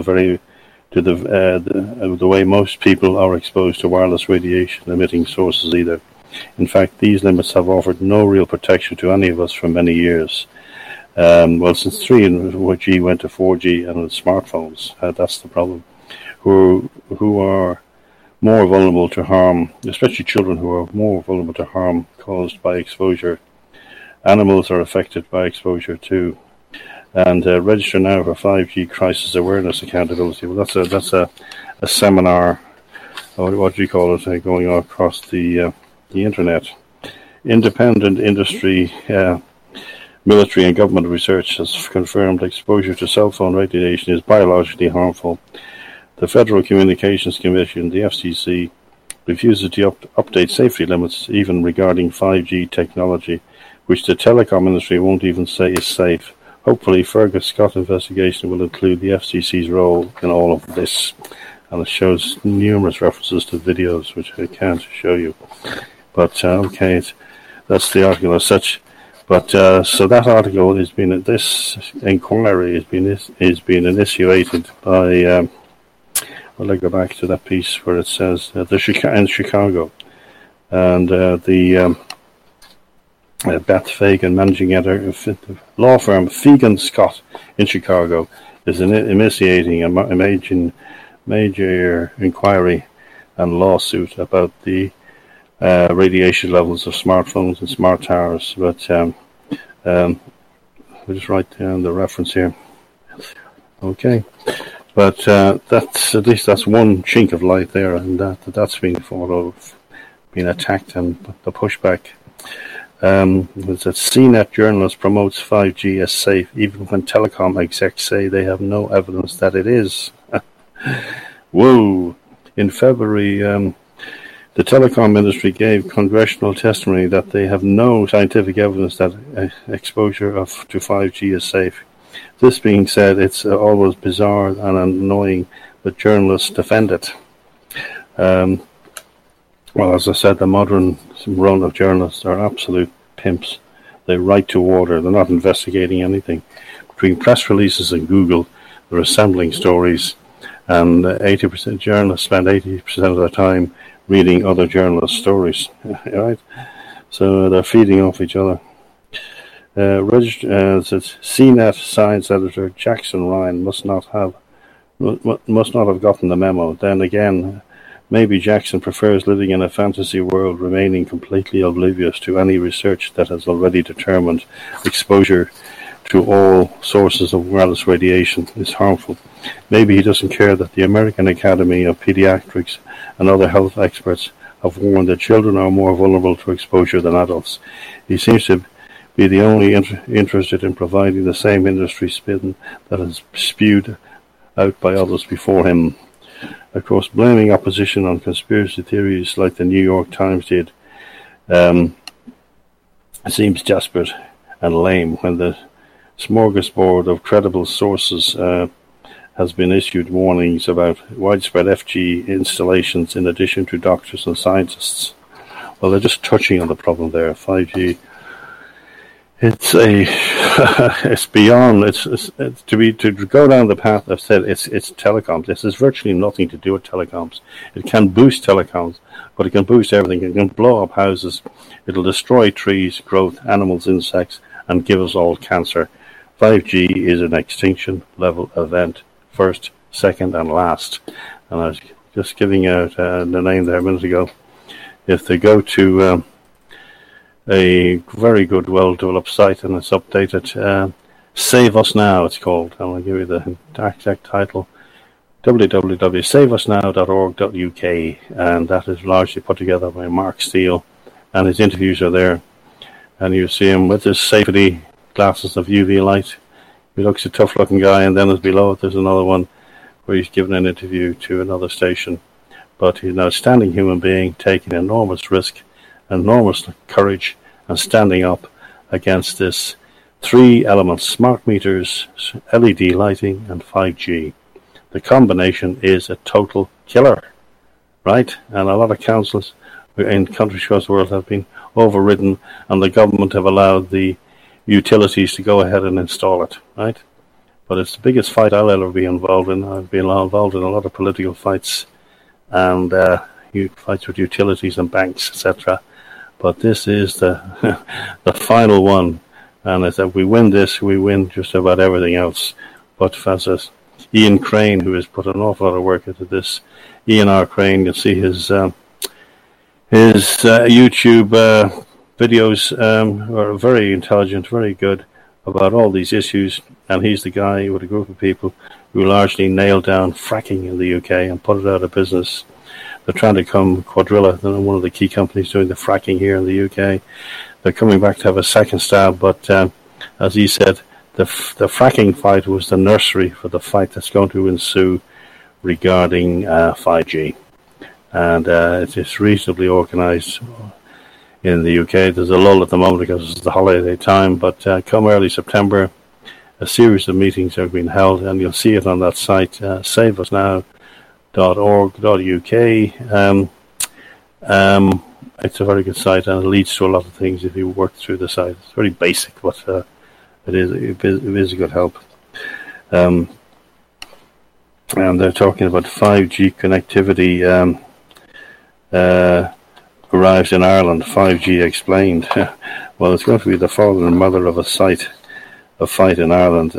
way most people are exposed to wireless radiation emitting sources either. In fact, these limits have offered no real protection to any of us for many years. Since 3G went to 4G and with smartphones, that's the problem. Who are more vulnerable to harm, especially children who are more vulnerable to harm caused by exposure. Animals are affected by exposure too. And register now for 5G crisis awareness accountability. Well, that's a seminar, or what do you call it, going on across the internet. Independent industry. Military and government research has confirmed exposure to cell phone radiation is biologically harmful. The Federal Communications Commission, the FCC, refuses to update safety limits even regarding 5G technology, which the telecom industry won't even say is safe. Hopefully, Fergus Scott investigation will include the FCC's role in all of this. And it shows numerous references to videos, which I can't show you. But, that's the article as such. But so that article this inquiry has been initiated by. Well, I go back to that piece where it says in Chicago, and Beth Fagan, managing editor of the law firm Fagan Scott in Chicago, is initiating a major inquiry and lawsuit about the radiation levels of smartphones and smart towers, but we'll just write down the reference here. Okay, but that's at least one chink of light there, and that's been attacked and the pushback. It says CNET journalist promotes 5G as safe, even when telecom execs say they have no evidence that it is. Whoa! In February. The telecom industry gave congressional testimony that they have no scientific evidence that exposure to 5G is safe. This being said, it's always bizarre and annoying that journalists defend it. Well, as I said, the modern run of journalists are absolute pimps. They write to order. They're not investigating anything. Between press releases and Google, they're assembling stories, and 80% journalists spend 80% of their time reading other journalists' stories, right? So they're feeding off each other. CNET science editor Jackson Ryan must not have gotten the memo. Then again, maybe Jackson prefers living in a fantasy world, remaining completely oblivious to any research that has already determined exposure to all sources of wireless radiation is harmful. Maybe he doesn't care that the American Academy of Pediatrics and other health experts have warned that children are more vulnerable to exposure than adults. He seems to be the only interested in providing the same industry spin that is spewed out by others before him. Of course, blaming opposition on conspiracy theories like the New York Times did seems desperate and lame when the smorgasbord of credible sources has been issued warnings about widespread 5G installations in addition to doctors and scientists. Well, they're just touching on the problem there. 5G, it's beyond. It's to go down the path I've said. It's telecoms. This has virtually nothing to do with telecoms. It can boost telecoms, but it can boost everything. It can blow up houses. It'll destroy trees, growth, animals, insects, and give us all cancer. 5G is an extinction level event, first, second, and last. And I was just giving out the name there a minute ago. If they go to a very good, well-developed site, and it's updated, Save Us Now, it's called. And I'll give you the exact title, www.saveusnow.org.uk, and that is largely put together by Mark Steele, and his interviews are there. And you see him with his safety glasses of UV light. He looks a tough-looking guy, and then below it there's another one where he's given an interview to another station. But he's an outstanding human being, taking enormous risk, enormous courage, and standing up against this three elements: smart meters, LED lighting, and 5G. The combination is a total killer, right? And a lot of councils in countries across the world have been overridden, and the government have allowed the utilities to go ahead and install it, right? But it's the biggest fight I'll ever be involved in. I've been involved in a lot of political fights and fights with utilities and banks, etc. But this is the the final one, and if we win this, we win just about everything else. But as Ian Crane, who has put an awful lot of work into this, Ian R. Crane, you'll see his YouTube videos are very intelligent, very good about all these issues, and he's the guy with a group of people who largely nailed down fracking in the UK and put it out of business. They're trying to come Quadrilla, one of the key companies doing the fracking here in the UK. They're coming back to have a second stab, but as he said, the fracking fight was the nursery for the fight that's going to ensue regarding 5G. And it is reasonably organised in the UK. There's a lull at the moment because it's the holiday time, but come early September, a series of meetings are being held, and you'll see it on that site, saveusnow.org.uk. It's a very good site, and it leads to a lot of things if you work through the site. It's very basic, but it is a good help. And they're talking about 5G connectivity arrives in Ireland, 5G explained. Well, it's going to be the father and mother of a fight in Ireland,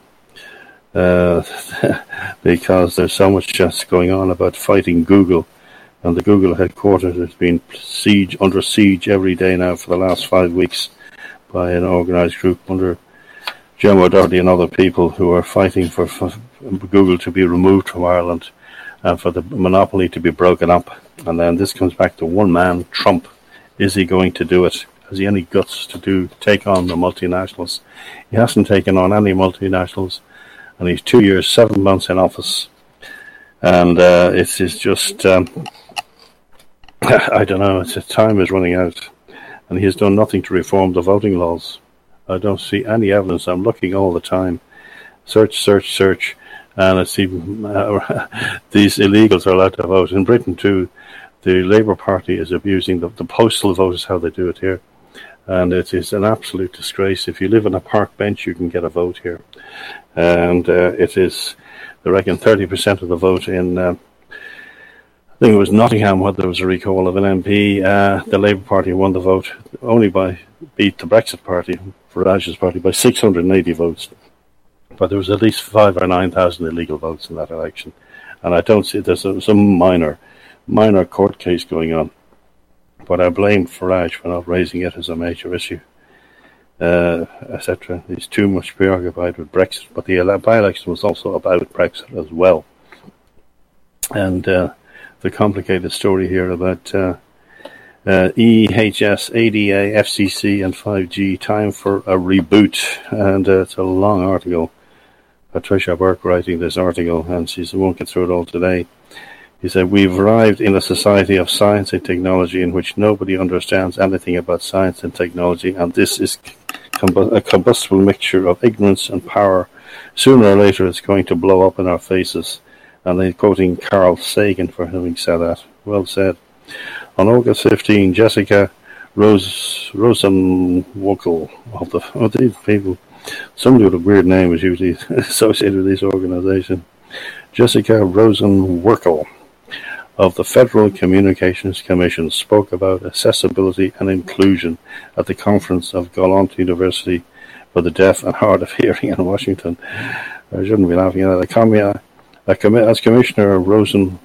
because there's so much just going on about fighting Google, and the Google headquarters has been under siege every day now for the last 5 weeks by an organised group under Joe O'Doherty and other people who are fighting for Google to be removed from Ireland and for the monopoly to be broken up. And then this comes back to one man, Trump. Is he going to do it? Has he any guts to take on the multinationals? He hasn't taken on any multinationals, and he's 2 years, 7 months in office. And it is just, I don't know, his time is running out. And he has done nothing to reform the voting laws. I don't see any evidence. I'm looking all the time. Search. And it's even, these illegals are allowed to vote. In Britain, too, the Labour Party is abusing the postal vote is how they do it here. And it is an absolute disgrace. If you live on a park bench, you can get a vote here. And it is, I reckon, 30% of the vote in I think it was Nottingham where there was a recall of an MP. The Labour Party won the vote, beat the Brexit Party, Farage's party, by 680 votes. But there was at least 5,000 or 9,000 illegal votes in that election. And I don't see there's some minor court case going on. But I blame Farage for not raising it as a major issue, etc. He's too much preoccupied with Brexit. But the by-election was also about Brexit as well. And the complicated story here about EHS, ADA, FCC and 5G, time for a reboot. And it's a long article. Patricia Burke writing this article, and she won't get through it all today. He said, we've arrived in a society of science and technology in which nobody understands anything about science and technology, and this is a combustible mixture of ignorance and power. Sooner or later it's going to blow up in our faces. And they're quoting Carl Sagan for having said that. Well said. On August 15, Jessica Rosenwinkel of these people, somebody with a weird name is usually associated with this organization. Jessica Rosenwinkel of the Federal Communications Commission spoke about accessibility and inclusion at the conference of Gallant University for the Deaf and Hard of Hearing in Washington. I shouldn't be laughing at that. As Commissioner Rosen,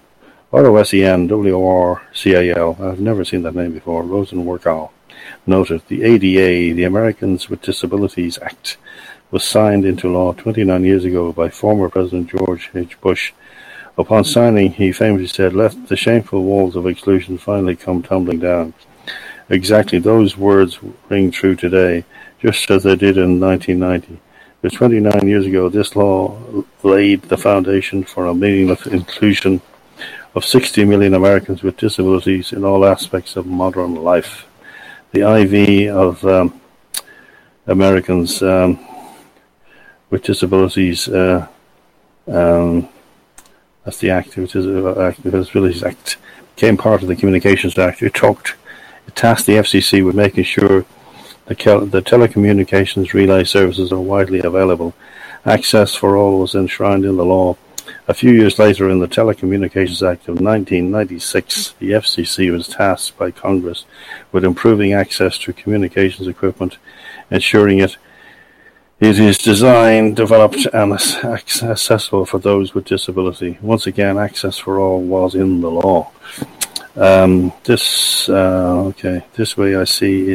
Rosenworcal, I've never seen that name before, Rosenworcal, noted, the ADA, the Americans with Disabilities Act, was signed into law 29 years ago by former President George H. Bush. Upon signing, he famously said, let the shameful walls of exclusion finally come tumbling down. Exactly those words ring true today, just as they did in 1990. Just 29 years ago, this law laid the foundation for a meaningless inclusion of 60 million Americans with disabilities in all aspects of modern life. The IV of Americans with disabilities, that's the Act, which is the Disabilities Act, became part of the Communications Act. It tasked the FCC with making sure the telecommunications relay services are widely available. Access for all was enshrined in the law. A few years later, in the Telecommunications Act of 1996, the FCC was tasked by Congress with improving access to communications equipment, ensuring it is designed, developed, and accessible for those with disability. Once again, access for all was in the law. This way I see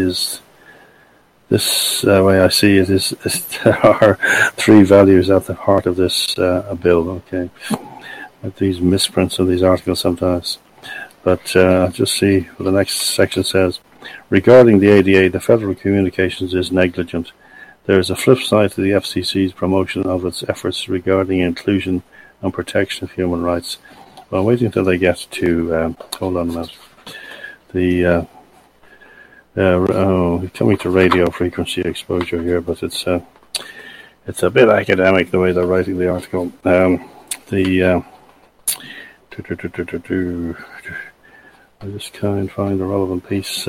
it is there are three values at the heart of this bill. Okay, these misprints of these articles sometimes, but just see what the next section says. Regarding the ADA, the Federal Communications is negligent. There is a flip side to the FCC's promotion of its efforts regarding inclusion and protection of human rights. Well, I'm waiting until they get to hold on a minute. Coming to radio frequency exposure here, but it's a bit academic the way they're writing the article. I just can't find the relevant piece.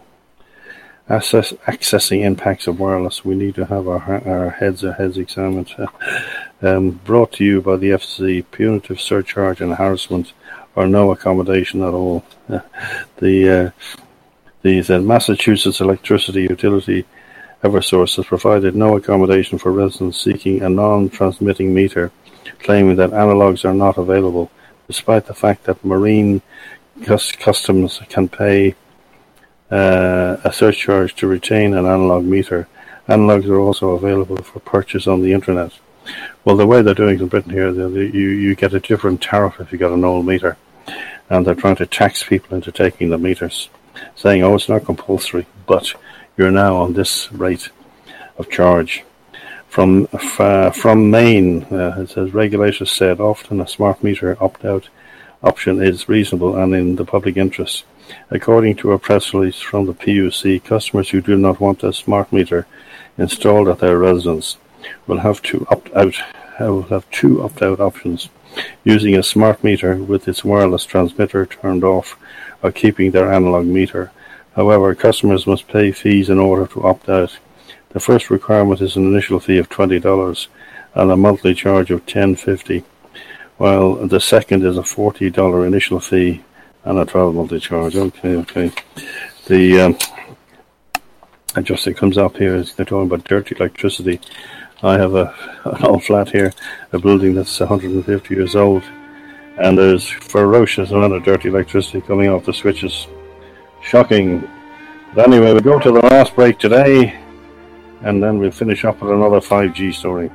Accessing impacts of wireless. We need to have our heads examined. Brought to you by the FCC. Punitive surcharge and harassment, or no accommodation at all. The Massachusetts electricity utility Eversource has provided no accommodation for residents seeking a non-transmitting meter, claiming that analogs are not available, despite the fact that marine customs can pay a surcharge to retain an analog meter. Analogs are also available for purchase on the internet. Well, the way they're doing it in Britain here, you get a different tariff if you got an old meter, and they're trying to tax people into taking the meters, saying, oh, it's not compulsory, but you're now on this rate of charge. From Maine, it says, regulators said often a smart meter opt-out option is reasonable and in the public interest. According to a press release from the PUC, customers who do not want a smart meter installed at their residence will have to opt-out. Will have two opt-out options: using a smart meter with its wireless transmitter turned off, or keeping their analog meter. However, customers must pay fees in order to opt out. The first requirement is an initial fee of $20 and a monthly charge of $10.50, while the second is a $40 initial fee And a 12-monthly charge. Okay. The it comes up here is they're talking about dirty electricity. I have an old flat here, a building that's 150 years old, and there's ferocious amount of dirty electricity coming off the switches. Shocking. But anyway, we'll go to the last break today, and then we'll finish up with another 5G story.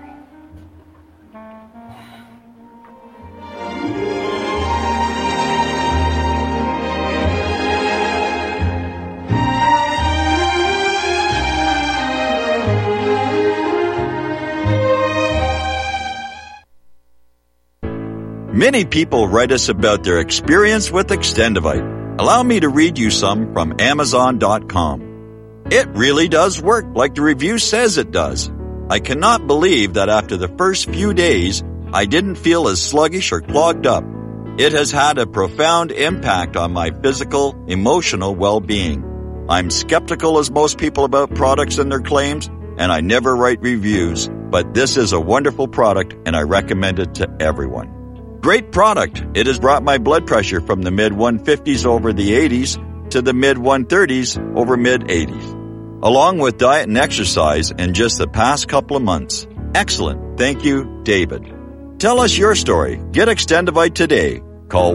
Many people write us about their experience with Extendivite. Allow me to read you some from Amazon.com. It really does work like the review says it does. I cannot believe that after the first few days, I didn't feel as sluggish or clogged up. It has had a profound impact on my physical, emotional well-being. I'm skeptical as most people about products and their claims, and I never write reviews, but this is a wonderful product and I recommend it to everyone. Great product. It has brought my blood pressure from the mid-150s over the 80s to the mid-130s over mid-80s, along with diet and exercise in just the past couple of months. Excellent. Thank you, David. Tell us your story. Get Extendivite today. Call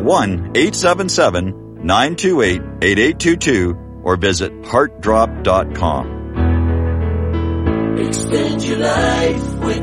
1-877-928-8822 or visit heartdrop.com. Extend your life with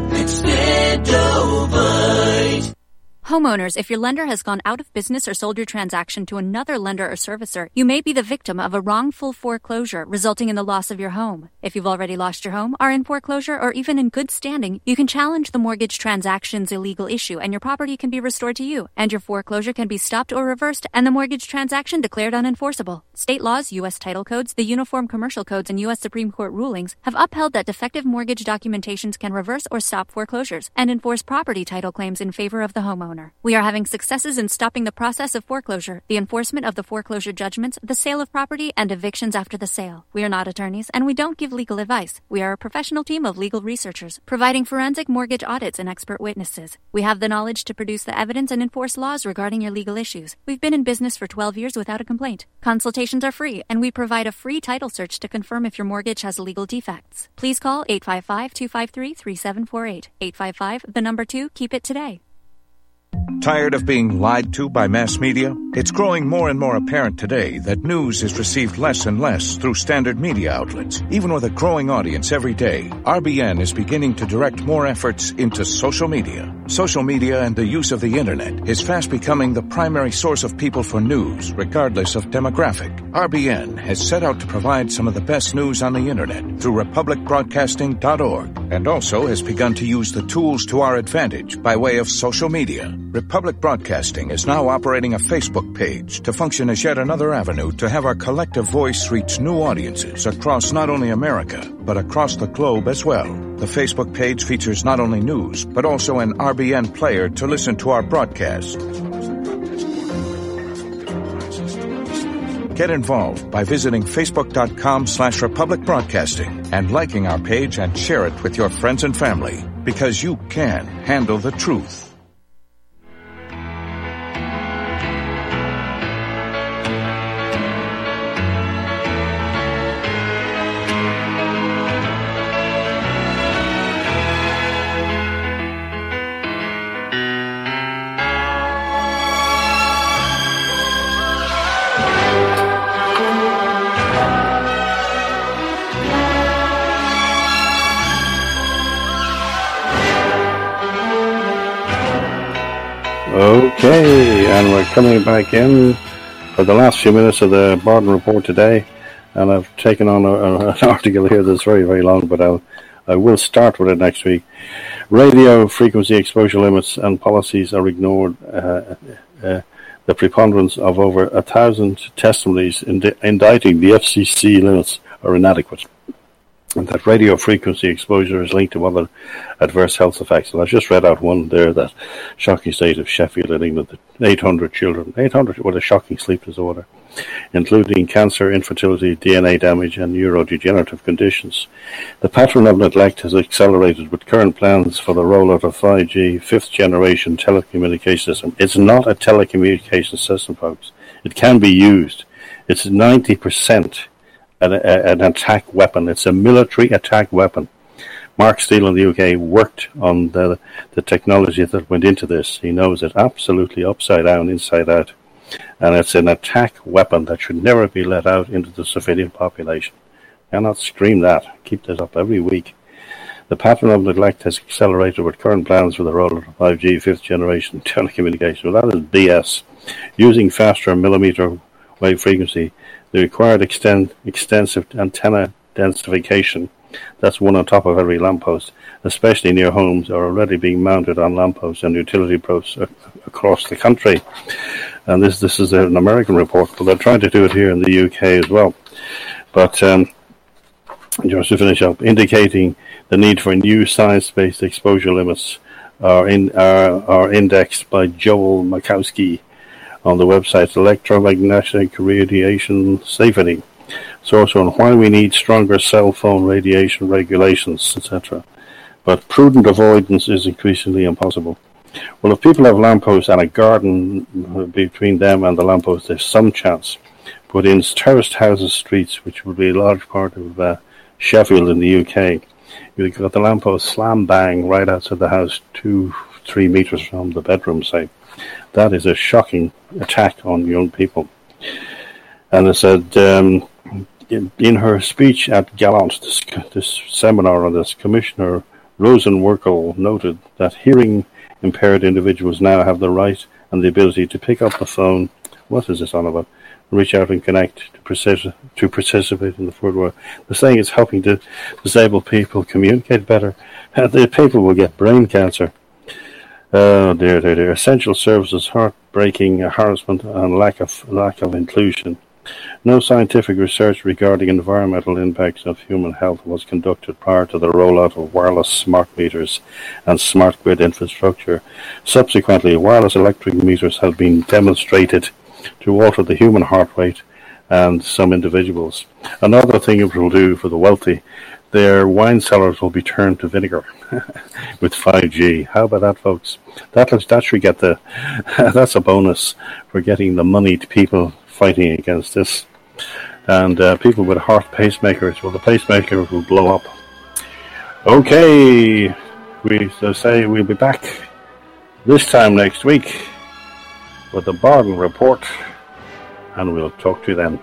Extendivite. Homeowners, if your lender has gone out of business or sold your transaction to another lender or servicer, you may be the victim of a wrongful foreclosure resulting in the loss of your home. If you've already lost your home, are in foreclosure, or even in good standing, you can challenge the mortgage transaction's illegal issue and your property can be restored to you, and your foreclosure can be stopped or reversed and the mortgage transaction declared unenforceable. State laws, U.S. title codes, the Uniform Commercial Codes, and U.S. Supreme Court rulings have upheld that defective mortgage documentations can reverse or stop foreclosures and enforce property title claims in favor of the homeowner. We are having successes in stopping the process of foreclosure, the enforcement of the foreclosure judgments, the sale of property, and evictions after the sale. We are not attorneys, and we don't give legal advice. We are a professional team of legal researchers, providing forensic mortgage audits and expert witnesses. We have the knowledge to produce the evidence and enforce laws regarding your legal issues. We've been in business for 12 years without a complaint. Consultations are free, and we provide a free title search to confirm if your mortgage has legal defects. Please call 855-253-3748. 855, keep it today. Tired of being lied to by mass media? It's growing more and more apparent today that news is received less and less through standard media outlets. Even with a growing audience every day, RBN is beginning to direct more efforts into social media. Social media and the use of the internet is fast becoming the primary source of people for news, regardless of demographic. RBN has set out to provide some of the best news on the internet through republicbroadcasting.org, and also has begun to use the tools to our advantage by way of social media. Republic Broadcasting is now operating a Facebook page to function as yet another avenue to have our collective voice reach new audiences across not only America, but across the globe as well. The Facebook page features not only news, but also an RBN player to listen to our broadcast. Get involved by visiting facebook.com/Republic Broadcasting and liking our page and share it with your friends and family, because you can handle the truth. Okay, and we're coming back in for the last few minutes of the Borden Report today, and I've taken on an article here that's very, very long, but I will start with it next week. Radio frequency exposure limits and policies are ignored. The preponderance of over 1,000 testimonies indicting the FCC limits are inadequate, and that radio frequency exposure is linked to other adverse health effects. And I've just read out one there, that shocking state of Sheffield in England, that 800 children, 800 with a shocking sleep disorder, including cancer, infertility, DNA damage, and neurodegenerative conditions. The pattern of neglect has accelerated with current plans for the rollout of 5G, fifth-generation telecommunication system. It's not a telecommunication system, folks. It can be used. It's 90% an attack weapon. It's a military attack weapon. Mark Steele in the UK worked on the technology that went into this. He knows it absolutely upside down, inside out. And it's an attack weapon that should never be let out into the civilian population. Cannot scream that. Keep this up every week. The pattern of neglect has accelerated with current plans for the rollout of 5G, fifth generation telecommunications. Well, that is BS. Using faster millimeter wave frequency, the required extensive antenna densification, that's one on top of every lamppost, especially near homes, are already being mounted on lampposts and utility posts across the country. And this is an American report, but they're trying to do it here in the UK as well. But just to finish up, indicating the need for new science-based exposure limits are indexed by Joel Makowski on the website Electromagnetic Radiation Safety. Source on why we need stronger cell phone radiation regulations, etc. But prudent avoidance is increasingly impossible. Well, if people have lampposts and a garden between them and the lampposts, there's some chance. But in terraced houses, streets, which would be a large part of Sheffield in the UK, you've got the lamppost slam bang right outside the house, 2-3 meters from the bedroom, say. That is a shocking attack on young people. And it said, in her speech at Gallant, this seminar on this, Commissioner Rosenworkel noted that hearing impaired individuals now have the right and the ability to pick up the phone. What is this on about? Reach out and connect to participate in the food war. The saying is helping to disabled people communicate better. The people will get brain cancer. Oh dear. Essential services, heartbreaking harassment, and lack of inclusion. No scientific research regarding environmental impacts of human health was conducted prior to the rollout of wireless smart meters and smart grid infrastructure. Subsequently, wireless electric meters have been demonstrated to alter the human heart rate and some individuals. Another thing it will do for the wealthy, their wine cellars will be turned to vinegar with 5G. How about that, folks? That should get that's a bonus for getting the money to people fighting against this. And people with heart pacemakers, well, the pacemakers will blow up. Okay, we say we'll be back this time next week with the Bargain Report, and we'll talk to you then.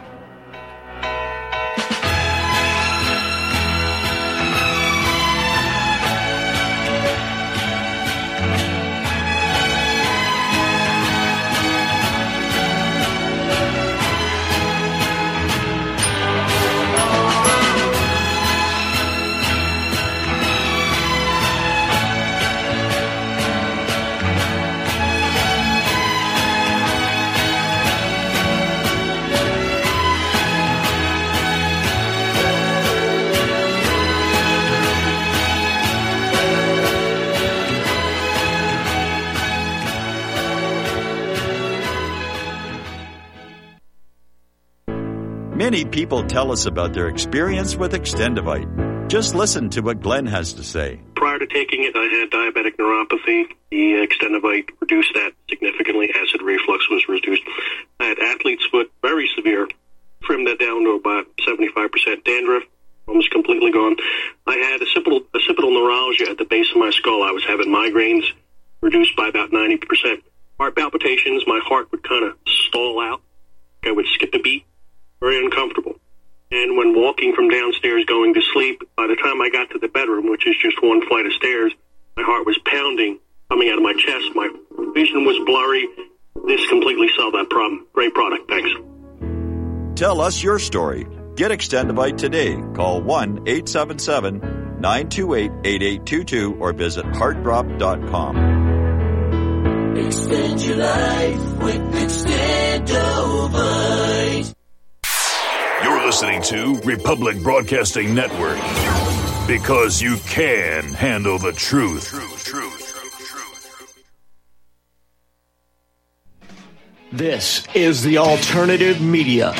Many people tell us about their experience with Extendivite. Just listen to what Glenn has to say. Prior to taking it, I had diabetic neuropathy. The Extendivite reduced that significantly. Acid reflux was reduced. I had athlete's foot, very severe. Trimmed that down to about 75%. Dandruff, almost completely gone. I had occipital neuralgia at the base of my skull. I was having migraines, reduced by about 90%. Heart palpitations, my heart would kind of stall out. I would skip a beat. Very uncomfortable. And when walking from downstairs going to sleep, by the time I got to the bedroom, which is just one flight of stairs, my heart was pounding, coming out of my chest. My vision was blurry. This completely solved that problem. Great product. Thanks. Tell us your story. Get Extendivite today. Call 1-877-928-8822 or visit heartdrop.com. Extend your life with Extendivite. You're listening to Republic Broadcasting Network, because you can handle the truth. This is the Alternative Media.